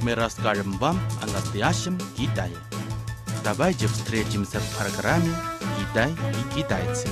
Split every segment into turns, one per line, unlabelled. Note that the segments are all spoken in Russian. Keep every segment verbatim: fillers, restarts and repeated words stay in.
мы расскажем вам о настоящем Китае. Давайте встретимся в программе «Китай и китайцы».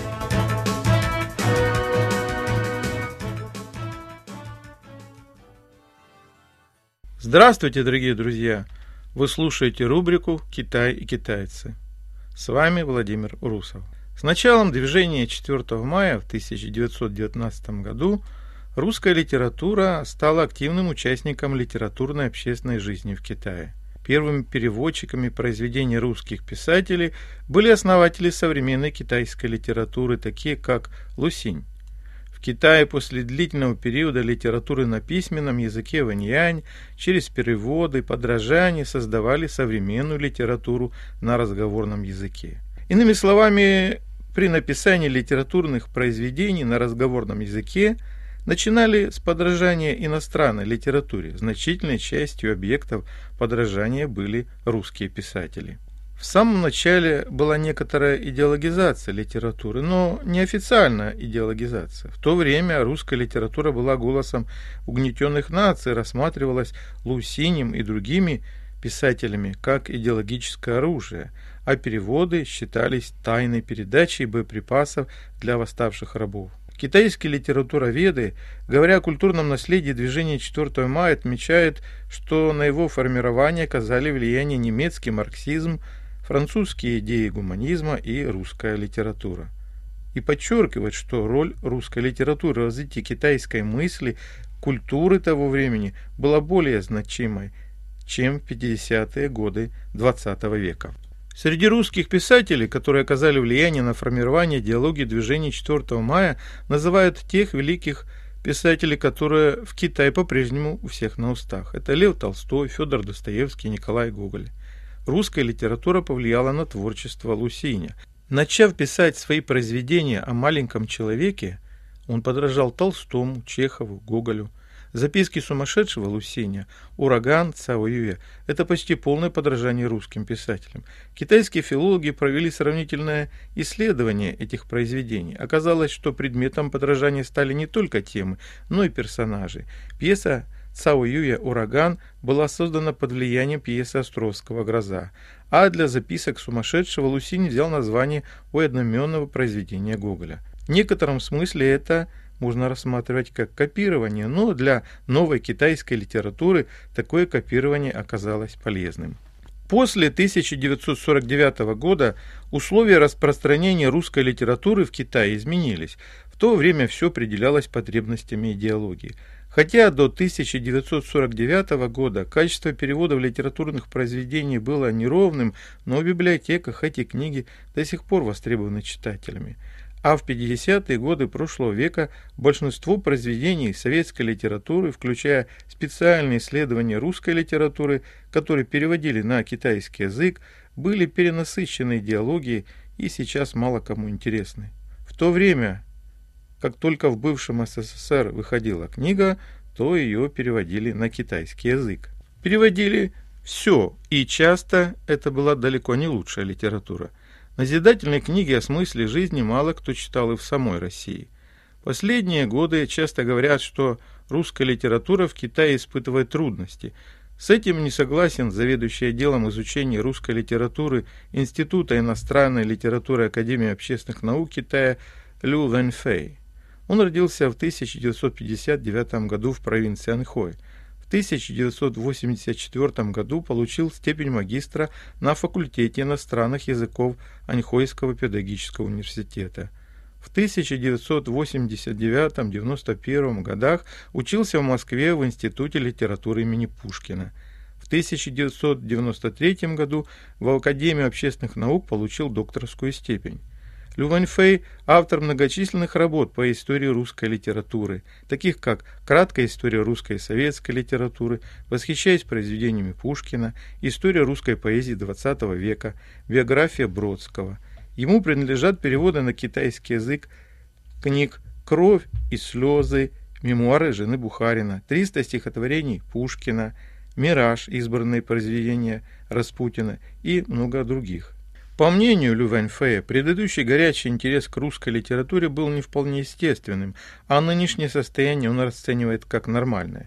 Здравствуйте, дорогие друзья! Вы слушаете рубрику «Китай и китайцы». С вами Владимир Урусов. С началом движения четвёртого мая в тысяча девятьсот девятнадцатом году русская литература стала активным участником литературной общественной жизни в Китае. Первыми переводчиками произведений русских писателей были основатели современной китайской литературы, такие как Лу Синь. В Китае после длительного периода литературы на письменном языке вэньянь через переводы, подражания создавали современную литературу на разговорном языке. Иными словами, при написании литературных произведений на разговорном языке начинали с подражания иностранной литературе. Значительной частью объектов подражания были русские писатели. В самом начале была некоторая идеологизация литературы, но неофициальная идеологизация. В то время русская литература была голосом угнетенных наций, рассматривалась Лу Синем и другими писателями как идеологическое оружие, а переводы считались тайной передачей боеприпасов для восставших рабов. Китайские литературоведы, говоря о культурном наследии движения четвёртого мая, отмечают, что на его формирование оказали влияние немецкий марксизм, французские идеи гуманизма и русская литература. И подчеркивает, что роль русской литературы в развитии китайской мысли, культуры того времени была более значимой, чем в пятидесятые годы двадцатого века. Среди русских писателей, которые оказали влияние на формирование идеологии движения четвёртого мая, называют тех великих писателей, которые в Китае по-прежнему у всех на устах. Это Лев Толстой, Федор Достоевский, Николай Гоголь. Русская литература повлияла на творчество Лу Синя. Начав писать свои произведения о маленьком человеке, он подражал Толстому, Чехову, Гоголю. Записки сумасшедшего Лу Синя, «Ураган» Цао Юя – это почти полное подражание русским писателям. Китайские филологи провели сравнительное исследование этих произведений. Оказалось, что предметом подражания стали не только темы, но и персонажи. Пьеса Цао Юя «Ураган» была создана под влиянием пьесы Островского «Гроза», а для записок сумасшедшего Лу Синь взял название у одноименного произведения Гоголя. В некотором смысле это можно рассматривать как копирование, но для новой китайской литературы такое копирование оказалось полезным. После тысяча девятьсот сорок девятого года условия распространения русской литературы в Китае изменились. В то время все определялось потребностями идеологии. Хотя до тысяча девятьсот сорок девятого года качество переводов литературных произведений было неровным, но в библиотеках эти книги до сих пор востребованы читателями. А в пятидесятые годы прошлого века большинство произведений советской литературы, включая специальные исследования русской литературы, которые переводили на китайский язык, были перенасыщены идеологией и сейчас мало кому интересны. В то время, как только в бывшем СССР выходила книга, то ее переводили на китайский язык. Переводили все, и часто это была далеко не лучшая литература. Назидательные книги о смысле жизни мало кто читал и в самой России. Последние годы часто говорят, что русская литература в Китае испытывает трудности. С этим не согласен заведующий отделом изучения русской литературы Института иностранной литературы Академии общественных наук Китая Лю Вэньфэй. Он родился в тысяча девятьсот пятьдесят девятом году в провинции Аньхой. В тысяча девятьсот восемьдесят четвёртом году получил степень магистра на факультете иностранных языков Аньхойского педагогического университета. В тысяча девятьсот восемьдесят девятом — девяносто первом годах учился в Москве в Институте литературы имени Пушкина. В тысяча девятьсот девяносто третьем году в Академию общественных наук получил докторскую степень. Лю Вэньфэй – автор многочисленных работ по истории русской литературы, таких как «Краткая история русской и советской литературы», «Восхищаясь произведениями Пушкина», «История русской поэзии двадцатого века», «Биография Бродского». Ему принадлежат переводы на китайский язык книг «Кровь и слезы», «Мемуары жены Бухарина», триста стихотворений Пушкина, «Мираж», избранные произведения Распутина и много других. По мнению Лю Вэньфэя, предыдущий горячий интерес к русской литературе был не вполне естественным, а нынешнее состояние он расценивает как нормальное.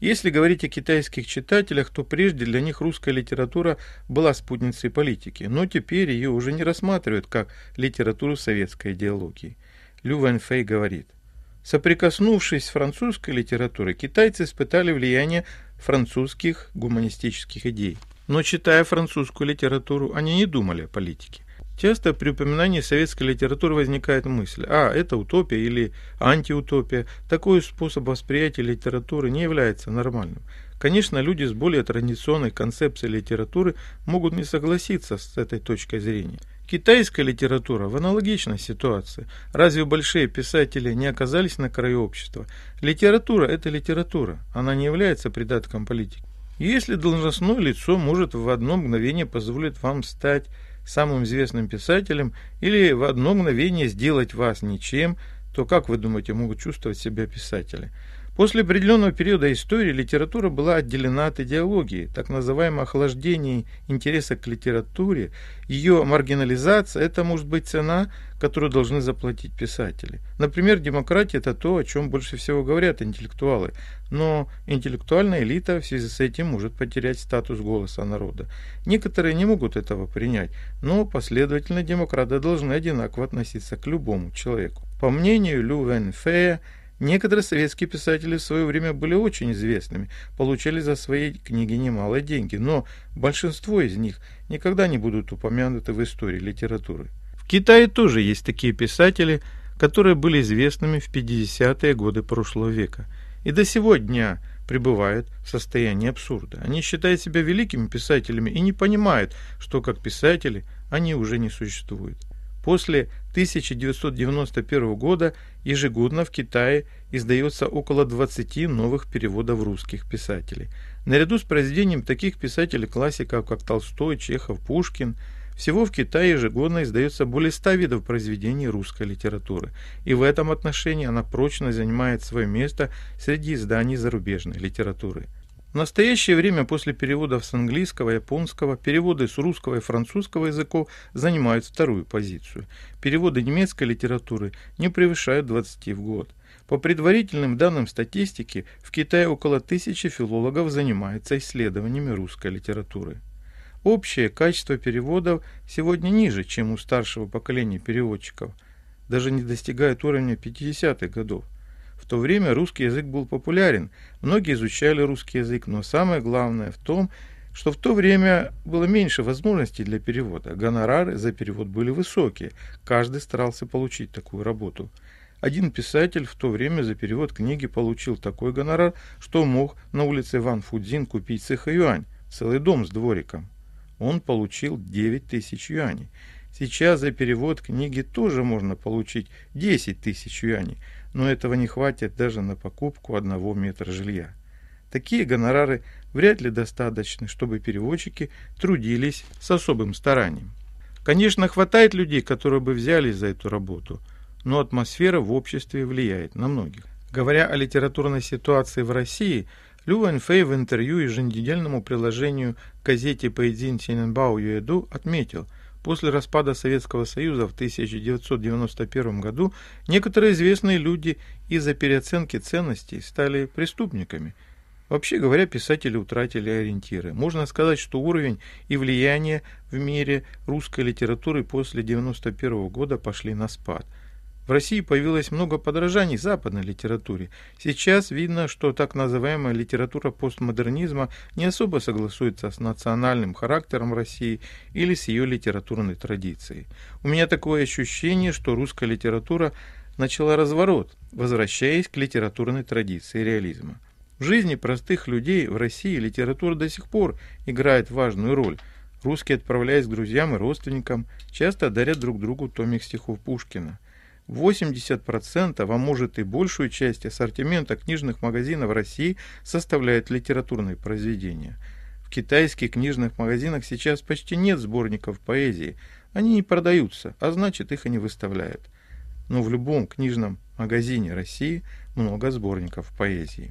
Если говорить о китайских читателях, то прежде для них русская литература была спутницей политики, но теперь ее уже не рассматривают как литературу советской идеологии. Лю Вэньфэй говорит: соприкоснувшись с французской литературой, китайцы испытали влияние французских гуманистических идей. Но читая французскую литературу, они не думали о политике. Часто при упоминании советской литературы возникает мысль: а, это утопия или антиутопия. Такой способ восприятия литературы не является нормальным. Конечно, люди с более традиционной концепцией литературы могут не согласиться с этой точкой зрения. Китайская литература в аналогичной ситуации. Разве большие писатели не оказались на краю общества? Литература – это литература, она не является придатком политики. Если должностное лицо может в одно мгновение позволить вам стать самым известным писателем или в одно мгновение сделать вас ничем, то как вы думаете, могут чувствовать себя писатели? После определенного периода истории литература была отделена от идеологии. Так называемое охлаждение интереса к литературе, ее маргинализация – это может быть цена, которую должны заплатить писатели. Например, демократия – это то, о чем больше всего говорят интеллектуалы. Но интеллектуальная элита в связи с этим может потерять статус голоса народа. Некоторые не могут этого принять, но последовательно демократы должны одинаково относиться к любому человеку. По мнению Лю Вэньфэя, некоторые советские писатели в свое время были очень известными, получали за свои книги немалые деньги, но большинство из них никогда не будут упомянуты в истории литературы. В Китае тоже есть такие писатели, которые были известными в пятидесятые годы прошлого века и до сего дня пребывают в состоянии абсурда. Они считают себя великими писателями и не понимают, что как писатели они уже не существуют. После тысяча девятьсот девяносто первого года ежегодно в Китае издается около двадцати новых переводов русских писателей. Наряду с произведением таких писателей-классиков, как Толстой, Чехов, Пушкин, всего в Китае ежегодно издается более ста видов произведений русской литературы. И в этом отношении она прочно занимает свое место среди изданий зарубежной литературы. В настоящее время после переводов с английского, японского, переводы с русского и французского языков занимают вторую позицию. Переводы немецкой литературы не превышают двадцати в год. По предварительным данным статистики, в Китае около тысячи филологов занимаются исследованиями русской литературы. Общее качество переводов сегодня ниже, чем у старшего поколения переводчиков, даже не достигает уровня пятидесятых годов. В то время русский язык был популярен, многие изучали русский язык, но самое главное в том, что в то время было меньше возможностей для перевода. Гонорары за перевод были высокие, каждый старался получить такую работу. Один писатель в то время за перевод книги получил такой гонорар, что мог на улице Ван Фудзин купить цихаюань, целый дом с двориком. Он получил девять тысяч юаней. Сейчас за перевод книги тоже можно получить десять тысяч юаней, но этого не хватит даже на покупку одного метра жилья. Такие гонорары вряд ли достаточны, чтобы переводчики трудились с особым старанием. Конечно, хватает людей, которые бы взялись за эту работу, но атмосфера в обществе влияет на многих. Говоря о литературной ситуации в России, Лю Вэньфэй в интервью еженедельному приложению к газете «Пэйдзин Синэнбао Юэду» отметил: после распада Советского Союза в тысяча девятьсот девяносто первом году некоторые известные люди из-за переоценки ценностей стали преступниками. Вообще говоря, писатели утратили ориентиры. Можно сказать, что уровень и влияние в мире русской литературы после девяносто первого года пошли на спад. В России появилось много подражаний западной литературе. Сейчас видно, что так называемая литература постмодернизма не особо согласуется с национальным характером России или с ее литературной традицией. У меня такое ощущение, что русская литература начала разворот, возвращаясь к литературной традиции реализма. В жизни простых людей в России литература до сих пор играет важную роль. Русские, отправляясь к друзьям и родственникам, часто дарят друг другу томик стихов Пушкина. восемьдесят процентов, а может и большую часть ассортимента книжных магазинов России составляют литературные произведения. В китайских книжных магазинах сейчас почти нет сборников поэзии. Они не продаются, а значит их и не выставляют. Но в любом книжном магазине России много сборников поэзии.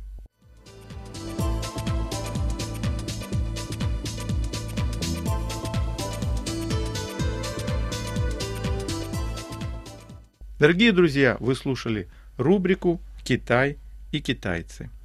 Дорогие друзья, вы слушали рубрику «Китай и китайцы».